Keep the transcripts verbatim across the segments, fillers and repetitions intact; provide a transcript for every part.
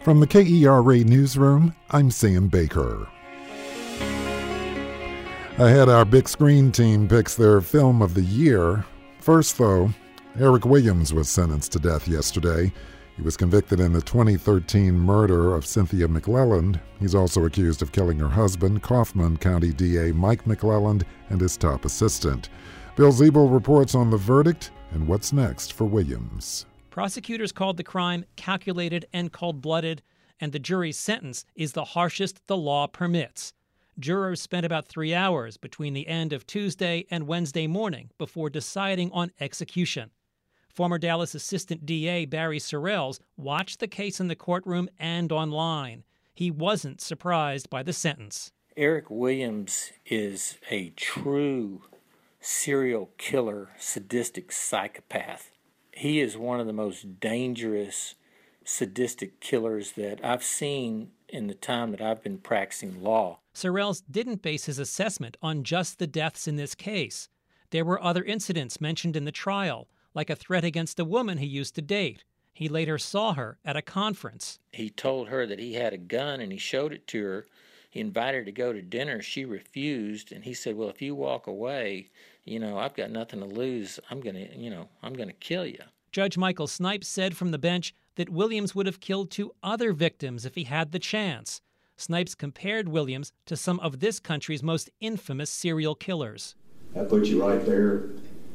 From the K E R A Newsroom, I'm Sam Baker. Ahead, our big screen team picks their film of the year. First, though, Eric Williams was sentenced to death yesterday. He was convicted in the twenty thirteen murder of Cynthia McClelland. He's also accused of killing her husband, Kaufman County D A Mike McClelland, and his top assistant. Bill Ziebel reports on the verdict and what's next for Williams. Prosecutors called the crime calculated and cold-blooded, and the jury's sentence is the harshest the law permits. Jurors spent about three hours between the end of Tuesday and Wednesday morning before deciding on execution. Former Dallas Assistant D A Barry Sorrells watched the case in the courtroom and online. He wasn't surprised by the sentence. Eric Williams is a true serial killer, sadistic psychopath. He is one of the most dangerous, sadistic killers that I've seen in the time that I've been practicing law. Sorrells didn't base his assessment on just the deaths in this case. There were other incidents mentioned in the trial, like a threat against a woman he used to date. He later saw her at a conference. He told her that he had a gun and he showed it to her. He invited her to go to dinner. She refused, and he said, well, if you walk away, you know, I've got nothing to lose. I'm going to, you know, I'm going to kill you. Judge Michael Snipes said from the bench that Williams would have killed two other victims if he had the chance. Snipes compared Williams to some of this country's most infamous serial killers. That puts you right there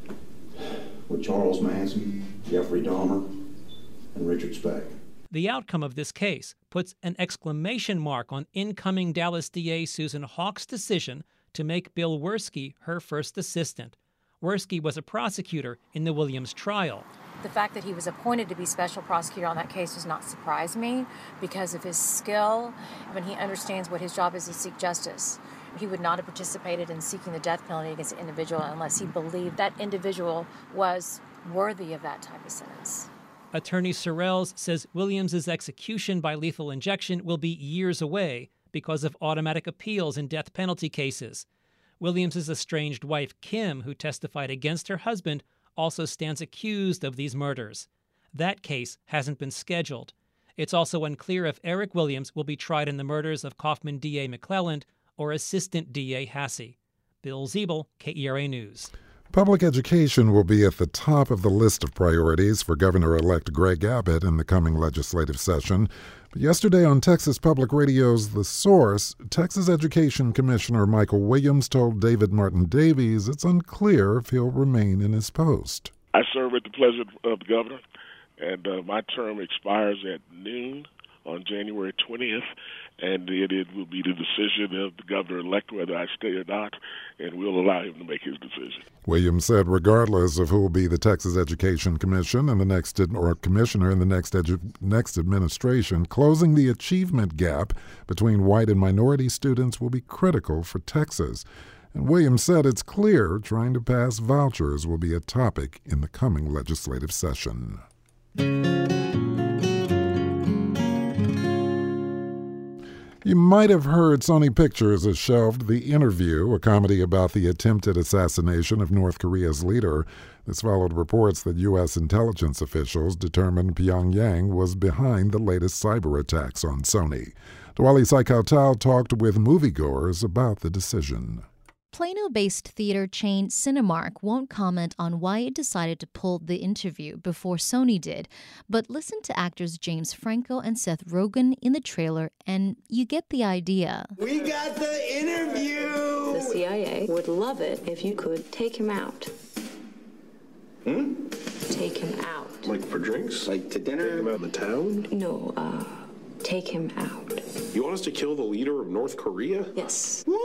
with Charles Manson, Jeffrey Dahmer, and Richard Speck. The outcome of this case puts an exclamation mark on incoming Dallas D A Susan Hawk's decision to make Bill Werske her first assistant. Werske was a prosecutor in the Williams trial. The fact that he was appointed to be special prosecutor on that case does not surprise me because of his skill when he understands what his job is to seek justice. He would not have participated in seeking the death penalty against an individual unless he believed that individual was worthy of that type of sentence. Attorney Sorrells says Williams's execution by lethal injection will be years away because of automatic appeals in death penalty cases. Williams's estranged wife, Kim, who testified against her husband, also stands accused of these murders. That case hasn't been scheduled. It's also unclear if Eric Williams will be tried in the murders of Kaufman D A McClelland or Assistant D A Hasse. Bill Ziebel, K E R A News. Public education will be at the top of the list of priorities for Governor-elect Greg Abbott in the coming legislative session. But yesterday on Texas Public Radio's The Source, Texas Education Commissioner Michael Williams told David Martin Davies it's unclear if he'll remain in his post. I serve at the pleasure of the governor, and uh, my term expires at noon on January twentieth, and it, it will be the decision of the governor-elect whether I stay or not, and we'll allow him to make his decision. Williams said regardless of who will be the Texas Education Commission and the next or commissioner in the next edu- next administration, closing the achievement gap between white and minority students will be critical for Texas. And Williams said it's clear trying to pass vouchers will be a topic in the coming legislative session. You might have heard Sony Pictures has shelved The Interview, a comedy about the attempted assassination of North Korea's leader. This followed reports that U S intelligence officials determined Pyongyang was behind the latest cyber attacks on Sony. Dwali Saikautal talked with moviegoers about the decision. Plano-based theater chain Cinemark won't comment on why it decided to pull The Interview before Sony did, but listen to actors James Franco and Seth Rogen in the trailer and you get the idea. We got The Interview! The C I A would love it if you could take him out. Hmm? Take him out. Like for drinks? Like to dinner? Take him out in the town? No, uh, take him out. You want us to kill the leader of North Korea? Yes. What?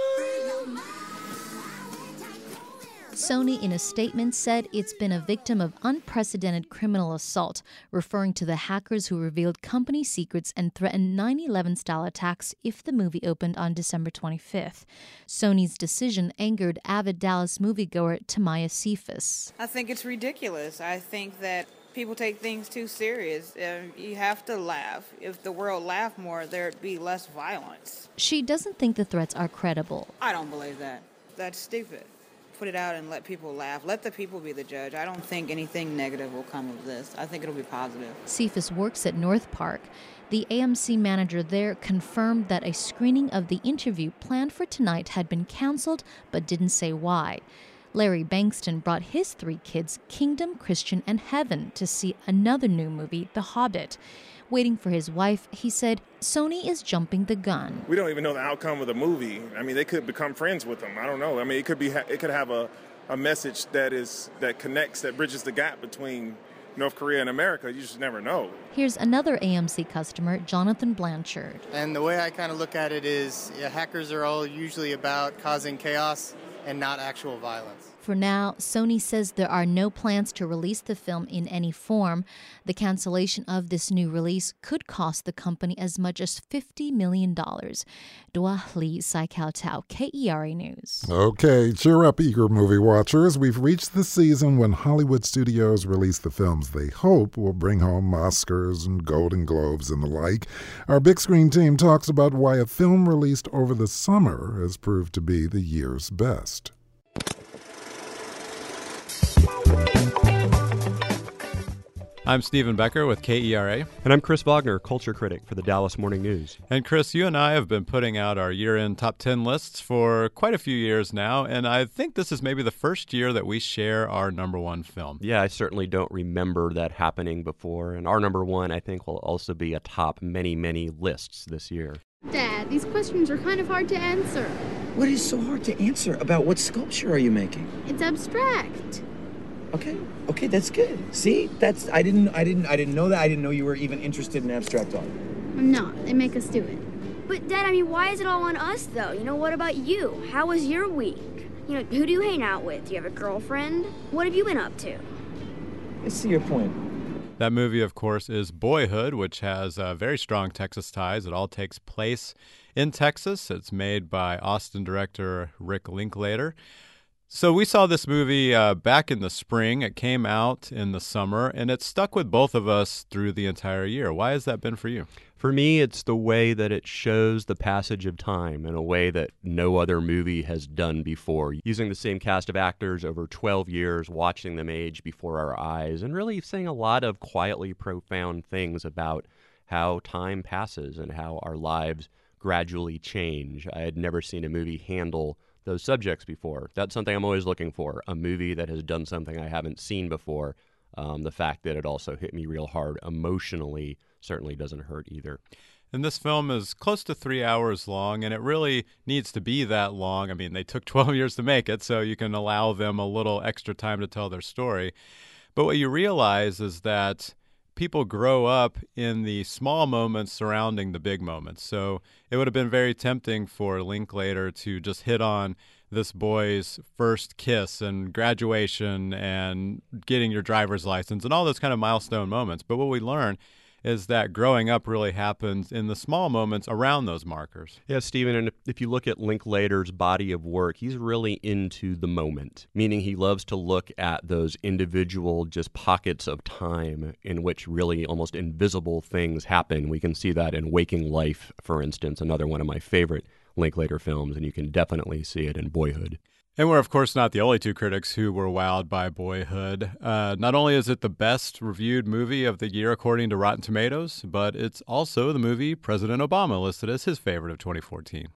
Sony, in a statement, said it's been a victim of unprecedented criminal assault, referring to the hackers who revealed company secrets and threatened nine eleven-style attacks if the movie opened on December twenty-fifth. Sony's decision angered avid Dallas moviegoer Tamaya Cephas. I think it's ridiculous. I think that people take things too serious. Uh, you have to laugh. If the world laughed more, there'd be less violence. She doesn't think the threats are credible. I don't believe that. That's stupid. put it out and let people laugh. Let the people be the judge. I don't think anything negative will come of this. I think it'll be positive. Cephas works at North Park. The A M C manager there confirmed that a screening of The Interview planned for tonight had been canceled, but didn't say why. Larry Bankston brought his three kids, Kingdom, Christian, and Heaven, to see another new movie, The Hobbit. Waiting for his wife, he said, Sony is jumping the gun. We don't even know the outcome of the movie. I mean, they could become friends with them. I don't know. I mean, it could be it could have a, a message that is that connects, that bridges the gap between North Korea and America. You just never know. Here's another A M C customer, Jonathan Blanchard. And the way I kind of look at it is, yeah, hackers are all usually about causing chaos and not actual violence. For now, Sony says there are no plans to release the film in any form. The cancellation of this new release could cost the company as much as fifty million dollars. Dua Lee, Sai Kao Tao, K E R A News. Okay, cheer up, eager movie watchers. We've reached the season when Hollywood studios release the films they hope will bring home Oscars and Golden Globes and the like. Our big screen team talks about why a film released over the summer has proved to be the year's best. I'm Stephen Becker with K E R A. And I'm Chris Wagner, culture critic for the Dallas Morning News. And Chris, you and I have been putting out our year-end top ten lists for quite a few years now, and I think this is maybe the first year that we share our number one film. Yeah, I certainly don't remember that happening before, and our number one, I think, will also be atop many, many lists this year. Dad, these questions are kind of hard to answer. What is so hard to answer? About what sculpture are you making? It's abstract. Okay, okay, that's good. See, that's I didn't, I didn't, I didn't know that. I didn't know you were even interested in abstract art. I'm not. They make us do it. But Dad, I mean, why is it all on us though? You know, what about you? How was your week? You know, who do you hang out with? Do you have a girlfriend? What have you been up to? I see your point. That movie, of course, is Boyhood, which has uh, very strong Texas ties. It all takes place in Texas. It's made by Austin director Rick Linklater. So we saw this movie uh, back in the spring. It came out in the summer, and it stuck with both of us through the entire year. Why has that been for you? For me, it's the way that it shows the passage of time in a way that no other movie has done before. Using the same cast of actors over twelve years, watching them age before our eyes, and really saying a lot of quietly profound things about how time passes and how our lives gradually change. I had never seen a movie handle those subjects before. That's something I'm always looking for, a movie that has done something I haven't seen before. Um, the fact that it also hit me real hard emotionally certainly doesn't hurt either. And this film is close to three hours long, and it really needs to be that long. I mean, they took twelve years to make it, so you can allow them a little extra time to tell their story. But what you realize is that people grow up in the small moments surrounding the big moments. So it would have been very tempting for Linklater to just hit on this boy's first kiss and graduation and getting your driver's license and all those kind of milestone moments. But what we learn is that growing up really happens in the small moments around those markers. Yeah, Stephen, and if you look at Linklater's body of work, he's really into the moment, meaning he loves to look at those individual just pockets of time in which really almost invisible things happen. We can see that in Waking Life, for instance, another one of my favorite Linklater films, and you can definitely see it in Boyhood. And we're, of course, not the only two critics who were wowed by Boyhood. Uh, not only is it the best reviewed movie of the year according to Rotten Tomatoes, but it's also the movie President Obama listed as his favorite of twenty fourteen.